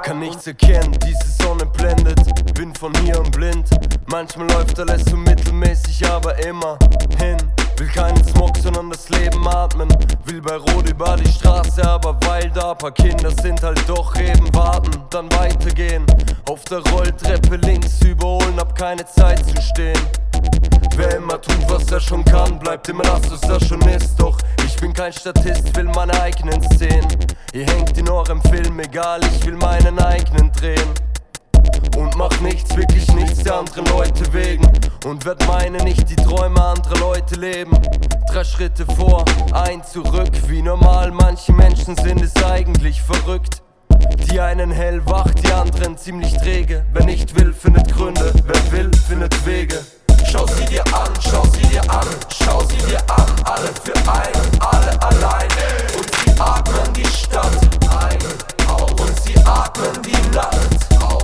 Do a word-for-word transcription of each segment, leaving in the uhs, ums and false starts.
kann nichts erkennen, diese Sonne blendet. Bin von hier und blind. Manchmal läuft alles so mittelmäßig, aber immerhin. Will keinen Smog, sondern das Leben atmen. Will bei Rot über die Straße, aber weil da paar Kinder sind, halt doch eben warten, dann weitergehen. Auf der Rolltreppe links überholen, hab keine Zeit zu stehen. Wer immer tut, was er schon kann, bleibt immer das, was er schon ist. Doch ich bin kein Statist, will meine eigenen Szenen. Ihr hängt in eurem Film, egal, ich will meinen eigenen drehen. Und mach nichts, wirklich nichts der anderen Leute wegen. Und werd meine nicht die Träume anderer Leute leben. Drei Schritte vor, ein zurück. Wie normal manche Menschen sind, ist eigentlich verrückt. Die einen hellwach, die anderen ziemlich träge. Wer nicht will, findet Gründe. Wer will, findet Wege. Schau sie dir an, schau sie dir an, schau sie dir an. Alle für ein, alle allein. Und sie atmen die Stadt ein, aus. Und sie atmen die Nacht aus.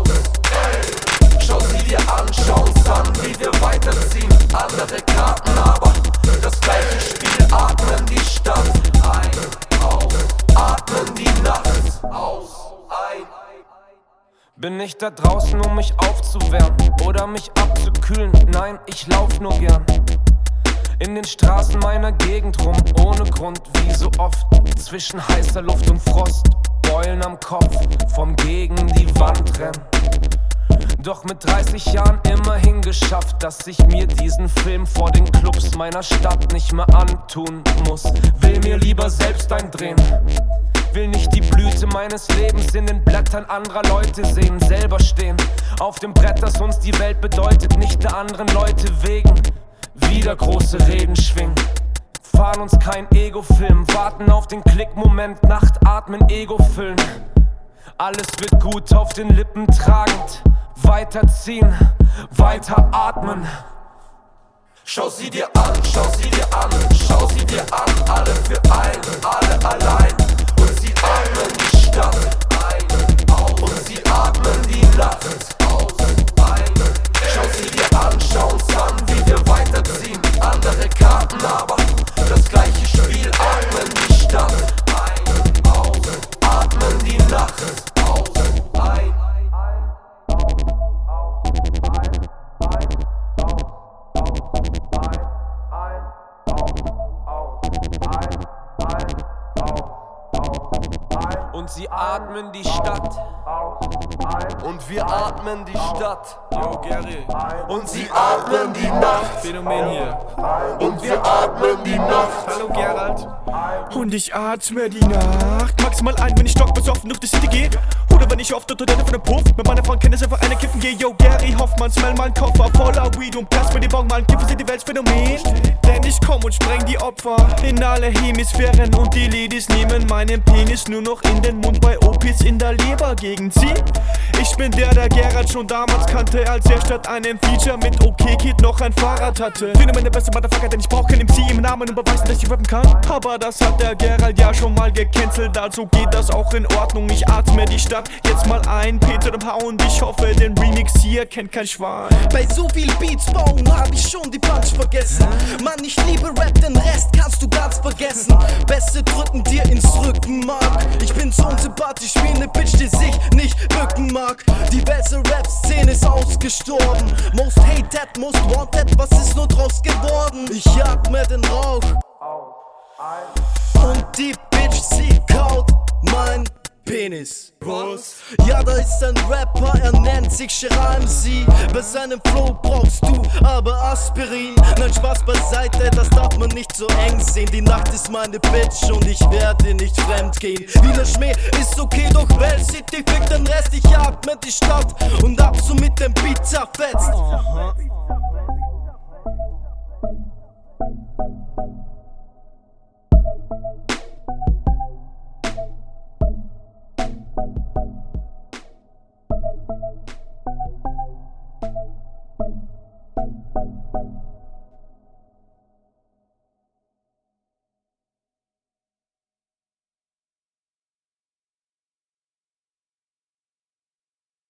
Schau sie dir an, schau uns an, wie wir weiterziehen. Andere Karten, aber das gleiche Spiel. Atmen die Stadt ein, aus. Atmen die Nacht aus, ein. Bin nicht da draußen, um mich aufzuwärmen oder mich abzukühlen. Nein, ich lauf nur gern in den Straßen meiner Gegend rum, ohne Grund, wie so oft. Zwischen heißer Luft und Frost, Beulen am Kopf, vom gegen die Wand rennen. Doch mit dreißig Jahren immerhin geschafft, dass ich mir diesen Film vor den Clubs meiner Stadt nicht mehr antun muss. Will mir lieber selbst eindrehen. Will nicht die Blüte meines Lebens in den Blättern anderer Leute sehen. Selber stehen auf dem Brett, das uns die Welt bedeutet, nicht der anderen Leute wegen. Wieder große Reden schwingen, fahren uns kein Ego-Film, warten auf den Klickmoment, Nacht atmen, Ego füllen. Alles wird gut, auf den Lippen tragend, weiterziehen, weiter atmen. Schau sie dir an, schau sie dir an, schau sie dir an. Alle für ein, alle allein. Und sie atmen die Stadt ein, aus. Und sie atmen die Nacht aus, ein. Schau sie dir an, schau uns an, wie wir weiterziehen. Andere Karten, aber das gleiche Spiel. Atmen die Stadt ein, aus. Atmen die Nacht aus, ein. Und sie atmen die Stadt. Und wir atmen die Stadt. Yo, Gary. Und sie atmen die Nacht. Phänomen hier. Und wir atmen die Nacht. Hallo Gerald. Und ich atme die Nacht. Maximal ein, wenn ich stockbesoffen durch die City gehe. Oder wenn ich auf der Toilette von einem Puff mit meiner Freundin einfach eine kiffen gehe. Yo, Gary Hoffmann, smell mein Koffer voller Weed und Platz mit dem Bong. Mein Kiffen sind die Weltphänomen. Denn ich komm und spreng die Opfer in alle Hemisphären. Und die Ladies nehmen meinen Penis nur noch in den Mund bei Opis in der Lebergegend. Sie? Ich bin der, der Gerald schon damals kannte, als er statt einem Feature mit OK Kid noch ein Fahrrad hatte. Finde meine beste Motherfucker, denn ich brauch kein M C im Namen und beweisen, dass ich rappen kann. Aber das hat der Gerald ja schon mal gecancelt, also geht das auch in Ordnung. Ich atme die Stadt jetzt mal ein, Peter im H und ich hoffe, den Remix hier kennt kein Schwein. Bei so viel Beats bauen hab ich schon die Punch vergessen. Mann, ich liebe Rap, den Rest kannst du ganz vergessen. Beste drücken dir ins Rückenmark. Ich bin so unsympathisch wie ne Bitch, die sich nicht bücken mag. Die beste Rap-Szene ist ausgestorben. Most hated, most wanted, was ist nur draus geworden? Ich atme den Rauch und die Bitch, sie kaut mein Penis. Was? Ja, da ist ein Rapper, er nennt sich Shera M C. Bei seinem Flow brauchst du aber Aspirin. Nein, Spaß beiseite, das darf man nicht so eng sehen. Die Nacht ist meine Bitch und ich werde nicht fremd gehen. Wiener Schmäh ist okay, doch Well City fickt den Rest. Ich atme die Stadt und ab so mit dem Beat zerfetzt.